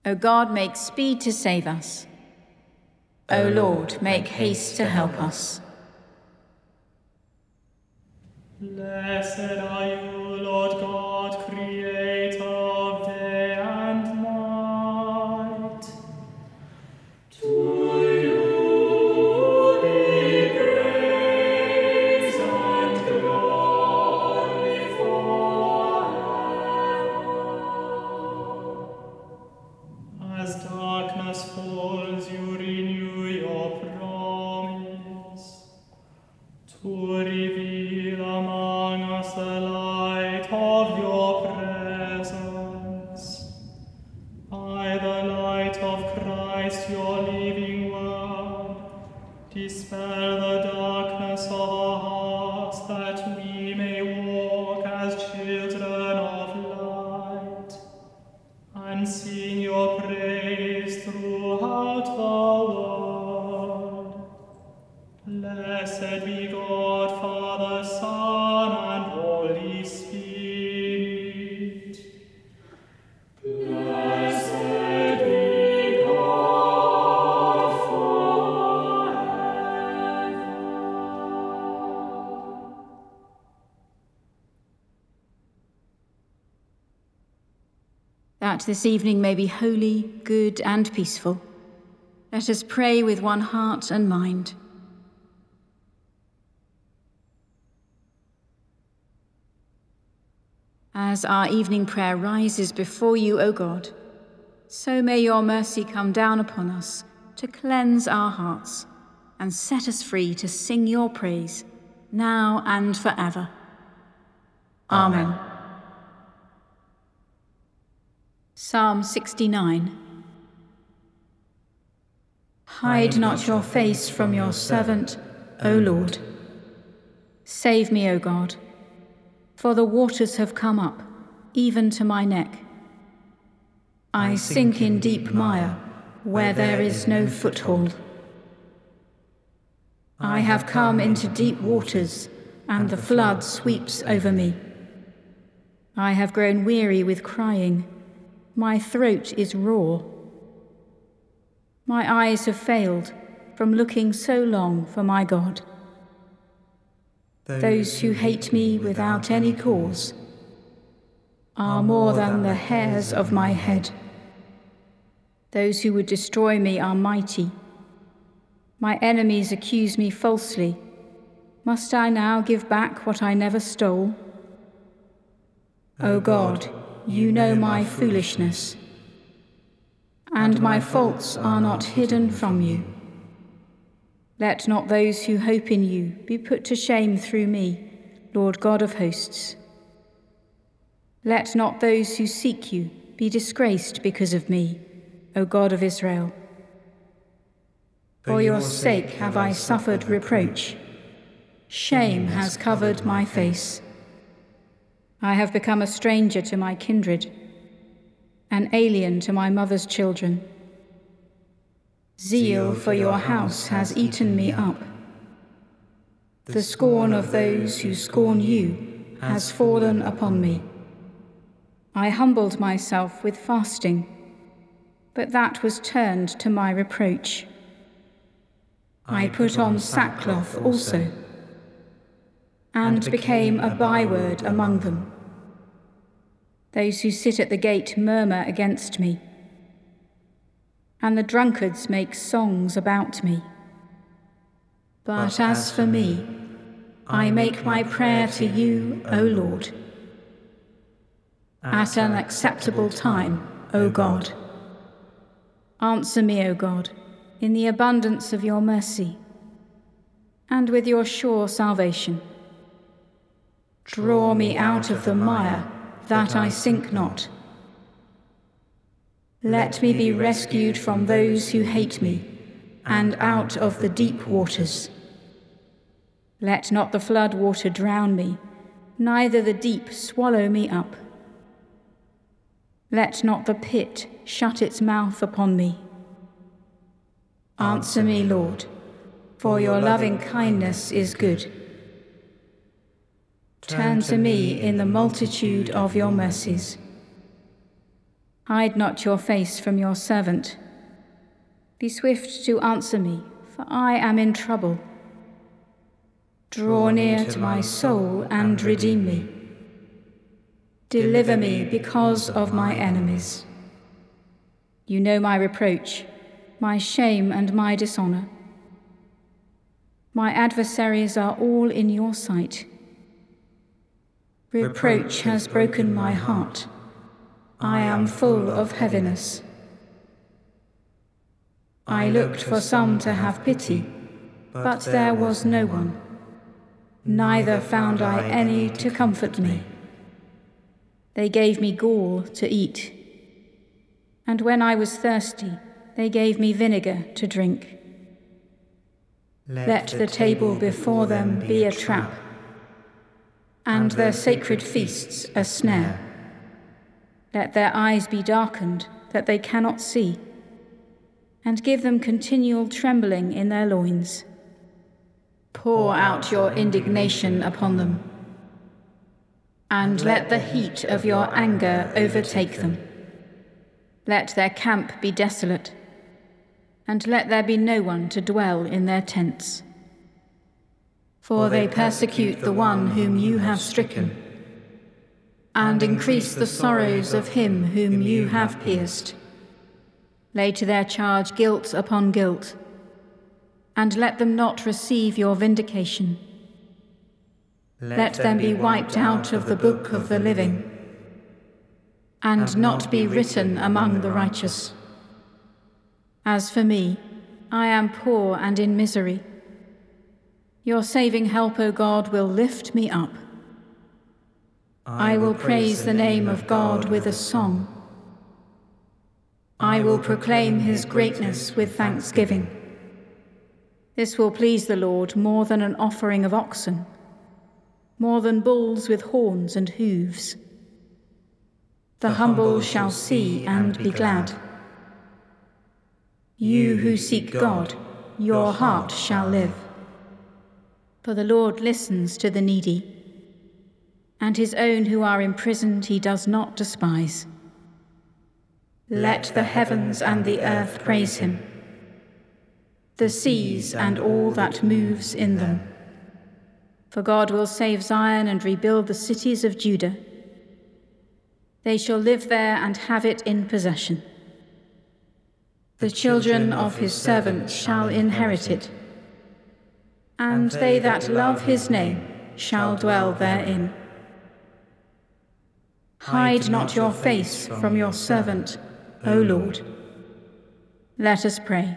O God, make speed to save us. O Lord, make haste to help us. Blessed are you, Lord God, creator of day and night. To you be praise and glory forever. As darkness falls, you renew your promise to reveal among us the light of your presence. By the light of Christ, your living word, dispel the darkness of our hearts, that we may walk as children of light, and sing your praise throughout the world. Blessed be God, Father, Son, and Holy Spirit. Blessed be God forever. That this evening may be holy, good, and peaceful, let us pray with one heart and mind. As our evening prayer rises before you, O God, so may your mercy come down upon us to cleanse our hearts and set us free to sing your praise, now and forever. Amen. Psalm 69. Hide not your face from your servant, O Lord. Save me, O God, for the waters have come up, even to my neck. I sink in deep mire, where there is no foothold. I have come into deep waters, and the flood sweeps over me. I have grown weary with crying. My throat is raw. My eyes have failed from looking so long for my God. Those who hate me without any cause are more than the hairs of my head. Those who would destroy me are mighty. My enemies accuse me falsely. Must I now give back what I never stole? O God, you know my foolishness, and my faults are not hidden from you. Let not those who hope in you be put to shame through me, Lord God of hosts. Let not those who seek you be disgraced because of me, O God of Israel. For your sake have I suffered reproach. Shame has covered my face. I have become a stranger to my kindred, an alien to my mother's children. Zeal for your house has eaten me up. The scorn of those who scorn you has fallen upon me. I humbled myself with fasting, but that was turned to my reproach. I put on sackcloth also, and became a byword among them. Those who sit at the gate murmur against me, and the drunkards make songs about me. But as for me, I make my prayer to you, O Lord, at an acceptable time, O God. Answer me, O God, in the abundance of your mercy, and with your sure salvation. Draw me out of the mire, that I sink not. Let me be rescued from those who hate me, and out of the deep waters. Let not the flood water drown me, neither the deep swallow me up. Let not the pit shut its mouth upon me. Answer me, Lord, for your loving kindness is good. Turn to me in the multitude of your mercies. Hide not your face from your servant. Be swift to answer me, for I am in trouble. Draw near to my soul and redeem me. Deliver me because of my enemies. You know my reproach, my shame and my dishonor. My adversaries are all in your sight. Reproach has broken my heart. I am full of heaviness. I looked for some to have pity, but there was no one. Neither found I any to comfort me. They gave me gall to eat, and when I was thirsty, they gave me vinegar to drink. Let the table before them be a trap, and their sacred feasts a snare. Let their eyes be darkened, that they cannot see, and give them continual trembling in their loins. Pour out your indignation upon them, and let the heat of your anger overtake them. Let their camp be desolate, and let there be no one to dwell in their tents. For they persecute the one whom you have stricken, and increase the sorrows of him whom you have pierced. Lay to their charge guilt upon guilt, and let them not receive your vindication. Let them be wiped out of the book of the living, and not be written among the righteous. As for me, I am poor and in misery. Your saving help, O God, will lift me up. I will praise the name of God with a song. I will proclaim his greatness with thanksgiving. This will please the Lord more than an offering of oxen, more than bulls with horns and hooves. The humble shall see and be glad. You who seek God, your heart shall live. For the Lord listens to the needy, and his own who are imprisoned he does not despise. Let the heavens and the earth praise him, the seas and all that moves in them. For God will save Zion and rebuild the cities of Judah. They shall live there and have it in possession. The children of his servants shall inherit it, and they that love his name shall dwell therein. Hide not your face from your servant, O Lord. Let us pray.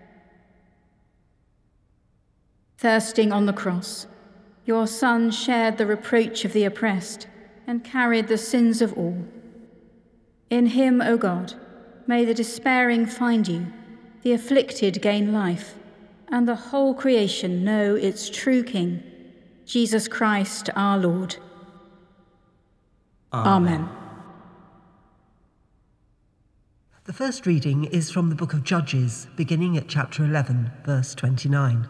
Thirsting on the cross, your Son shared the reproach of the oppressed and carried the sins of all. In him, O God, may the despairing find you, the afflicted gain life, and the whole creation know its true King, Jesus Christ our Lord. Amen. The first reading is from the book of Judges, beginning at chapter 11, verse 29.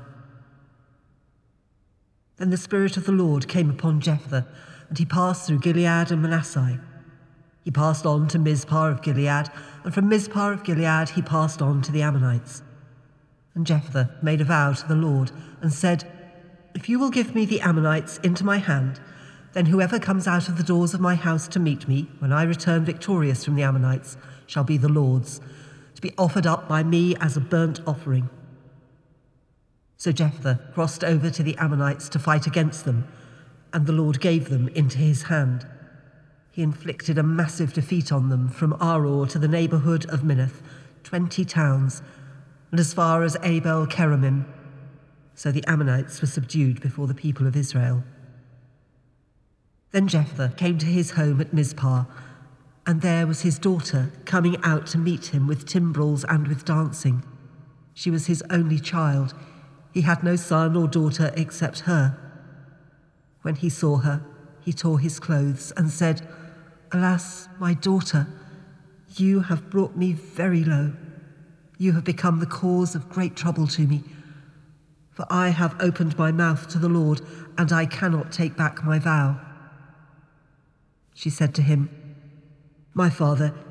Then the Spirit of the Lord came upon Jephthah, and he passed through Gilead and Manasseh. He passed on to Mizpah of Gilead, and from Mizpah of Gilead he passed on to the Ammonites. And Jephthah made a vow to the Lord, and said, "If you will give me the Ammonites into my hand, then whoever comes out of the doors of my house to meet me, when I return victorious from the Ammonites, shall be the Lord's, to be offered up by me as a burnt offering." So Jephthah crossed over to the Ammonites to fight against them, and the Lord gave them into his hand. He inflicted a massive defeat on them from Aroer to the neighbourhood of Minnith, 20 towns, and as far as Abel Keramim. So the Ammonites were subdued before the people of Israel. Then Jephthah came to his home at Mizpah, and there was his daughter coming out to meet him with timbrels and with dancing. She was his only child. He had no son or daughter except her. When he saw her, he tore his clothes and said, "Alas, my daughter, you have brought me very low. You have become the cause of great trouble to me. For I have opened my mouth to the Lord, and I cannot take back my vow." She said to him, "My father,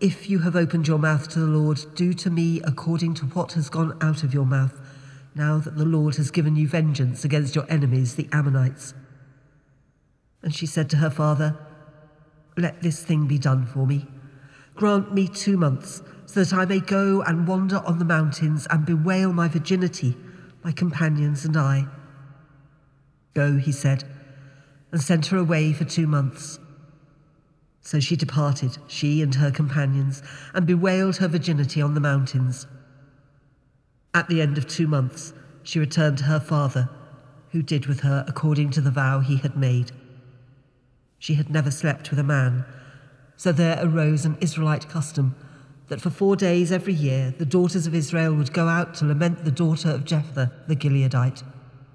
if you have opened your mouth to the Lord, do to me according to what has gone out of your mouth, now that the Lord has given you vengeance against your enemies, the Ammonites." And she said to her father, "Let this thing be done for me. Grant me 2 months, so that I may go and wander on the mountains and bewail my virginity, my companions and I." "Go," he said, and sent her away for 2 months. So she departed, she and her companions, and bewailed her virginity on the mountains. At the end of 2 months, she returned to her father, who did with her according to the vow he had made. She had never slept with a man, so there arose an Israelite custom that for 4 days every year the daughters of Israel would go out to lament the daughter of Jephthah the Gileadite.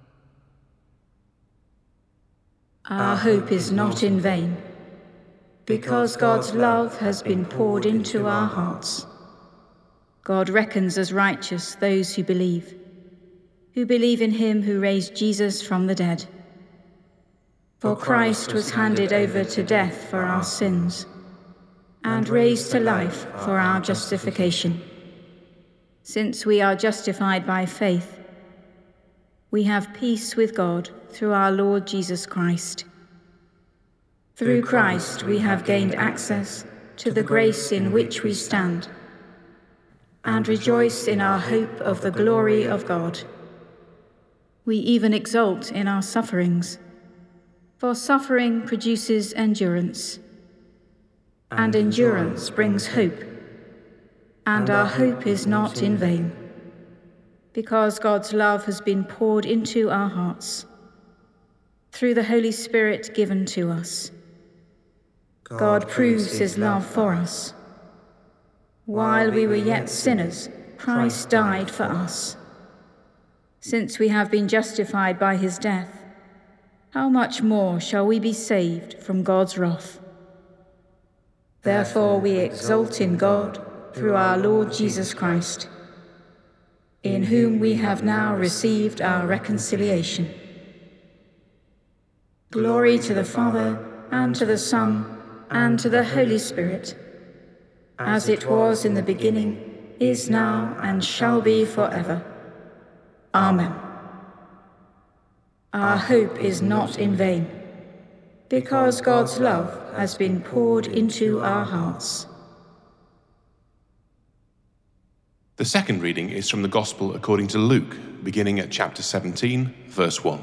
Our hope is not in vain, because God's love has been poured into our hearts. God reckons as righteous those who believe in him who raised Jesus from the dead. For Christ was handed over to death for our sins, and raised to life for our justification. Since we are justified by faith, we have peace with God through our Lord Jesus Christ. Through Christ we have gained access to the grace in which we stand, and rejoice in our hope of the glory of God. We even exult in our sufferings, for suffering produces endurance, and endurance brings hope, and our hope is not in vain, because God's love has been poured into our hearts through the Holy Spirit given to us. God proves his love for us. While we were yet sinners, Christ died for us. Since we have been justified by his death, how much more shall we be saved from God's wrath? Therefore we exult in God through our Lord Jesus Christ, in whom we have now received our reconciliation. Glory to the Father, and to the Son, and to the Holy Spirit, as it was in the beginning, is now, and shall be forever. Amen. Our hope is not in vain, because God's love has been poured into our hearts. The second reading is from the Gospel according to Luke, beginning at chapter 17, verse 1.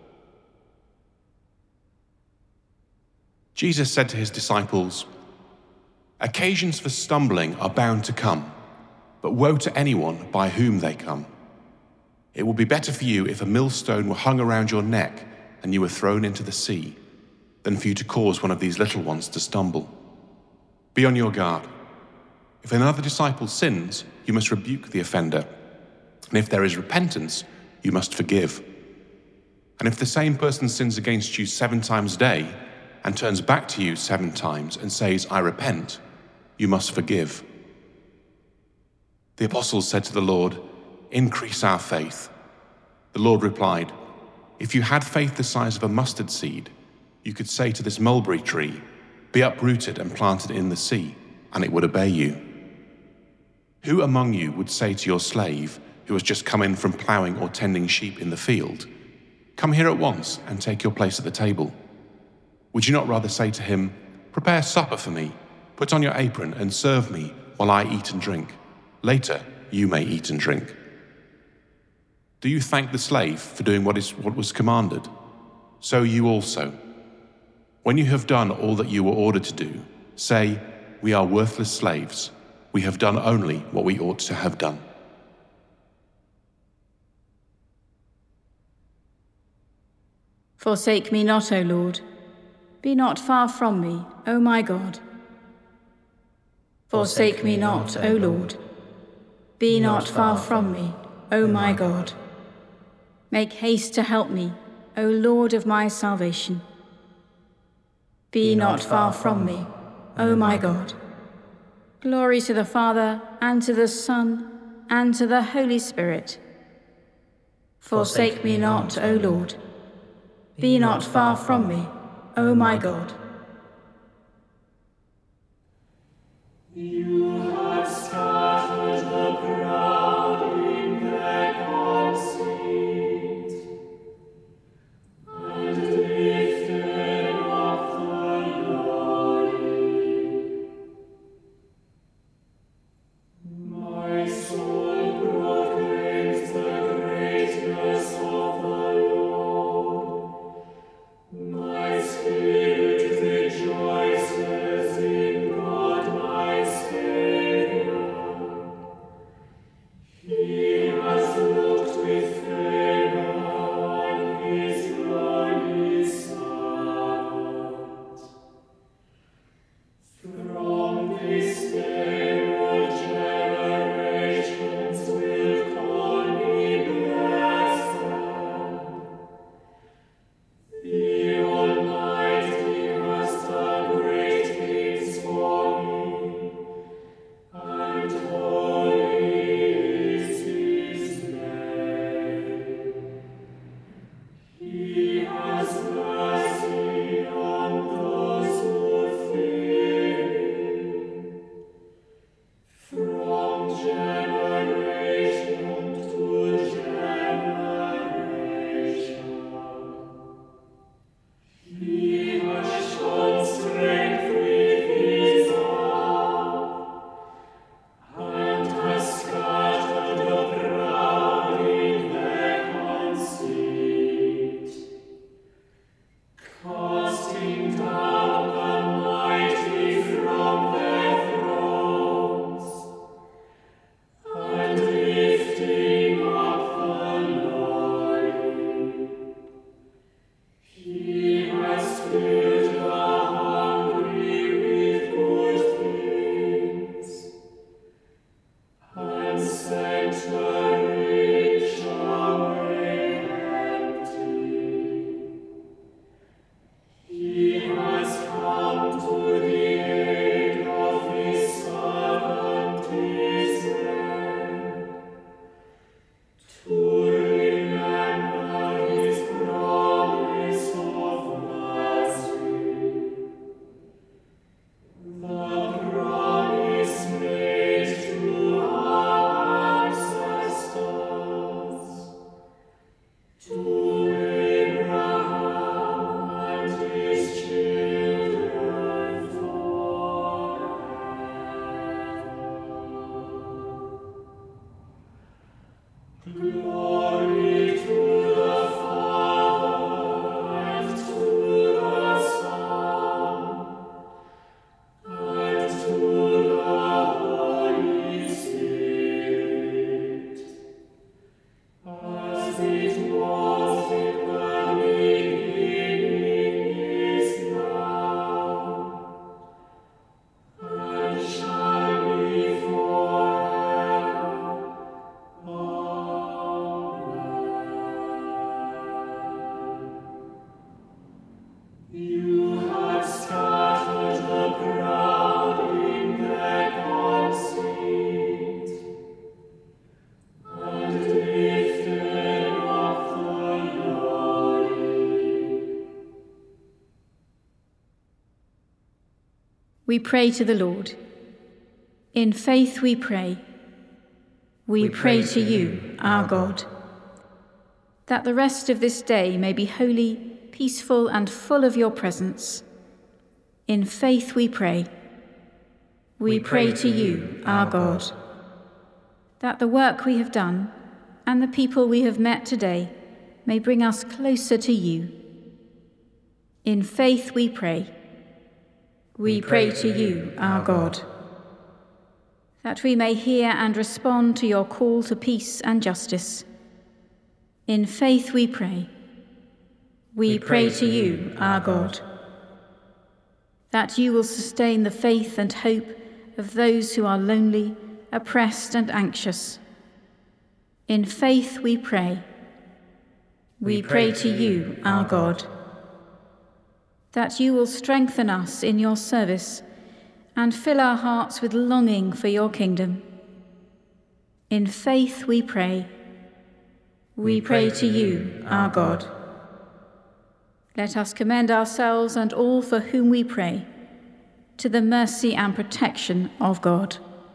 Jesus said to his disciples, "Occasions for stumbling are bound to come, but woe to anyone by whom they come. It would be better for you if a millstone were hung around your neck and you were thrown into the sea, than for you to cause one of these little ones to stumble. Be on your guard. If another disciple sins, you must rebuke the offender, and if there is repentance, you must forgive. And if the same person sins against you 7 times a day, and turns back to you 7 times and says, 'I repent,' you must forgive." The apostles said to the Lord, "Increase our faith." The Lord replied, "If you had faith the size of a mustard seed, you could say to this mulberry tree, 'Be uprooted and planted in the sea,' and it would obey you. Who among you would say to your slave, who has just come in from ploughing or tending sheep in the field, 'Come here at once and take your place at the table'? Would you not rather say to him, 'Prepare supper for me, put on your apron and serve me while I eat and drink. Later you may eat and drink'? Do you thank the slave for doing what was commanded? So you also. When you have done all that you were ordered to do, say, 'We are worthless slaves. We have done only what we ought to have done.'" Forsake me not, O Lord. Be not far from me, O my God. Forsake me not, O Lord. Be not far from me, O my God. Make haste to help me, O Lord of my salvation. Be not far from me, O my God. Glory to the Father, and to the Son, and to the Holy Spirit. Forsake me not, O Lord. Be not far from me, O my God. You Glory to the Father, and to the Son, and to the Holy Spirit, as it was in the beginning, is now, and shall be forever. You have scattered the proud in their conceit, and lifted up the lowly. We pray to the Lord. In faith we pray. We pray to you, our God, that the rest of this day may be holy, peaceful, and full of your presence. In faith we pray. We pray to you, our God, that the work we have done and the people we have met today may bring us closer to you. In faith we pray. We pray to you, our God, that we may hear and respond to your call to peace and justice. In faith we pray. We pray to you, our God, that you will sustain the faith and hope of those who are lonely, oppressed, and anxious. In faith we pray. We pray to you, our God, that you will strengthen us in your service and fill our hearts with longing for your kingdom. In faith we pray. We pray to you, our God. Let us commend ourselves and all for whom we pray to the mercy and protection of God.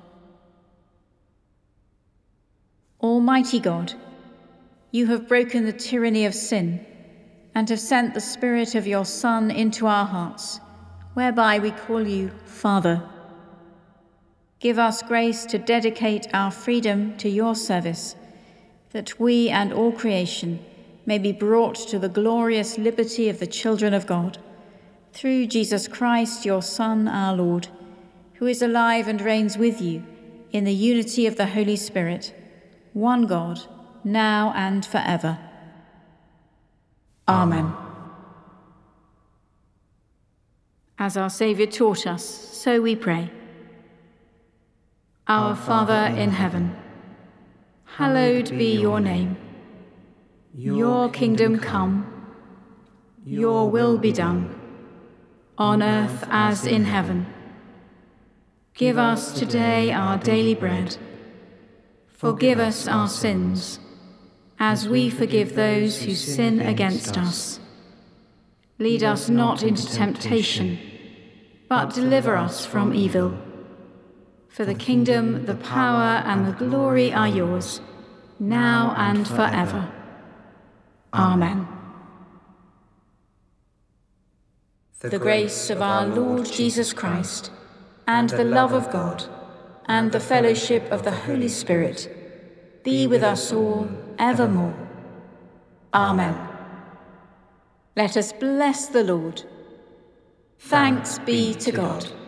Almighty God, you have broken the tyranny of sin and have sent the Spirit of your Son into our hearts, whereby we call you Father. Give us grace to dedicate our freedom to your service, that we and all creation may be brought to the glorious liberty of the children of God, through Jesus Christ, your Son, our Lord, who is alive and reigns with you in the unity of the Holy Spirit, one God, now and forever. Amen. As our Saviour taught us, so we pray. Our Father in heaven, hallowed be your name. Your kingdom come, your will be done, on earth as in heaven. Give us today our daily bread. Forgive us our sins, as we forgive those who sin against us. Lead us not into temptation, but deliver us from evil. For the kingdom, the power, and the glory are yours, now and forever. Amen. The grace of our Lord Jesus Christ, and the love of God, and the fellowship of the Holy Spirit be with us all evermore. Amen. Let us bless the Lord. Thanks be to God.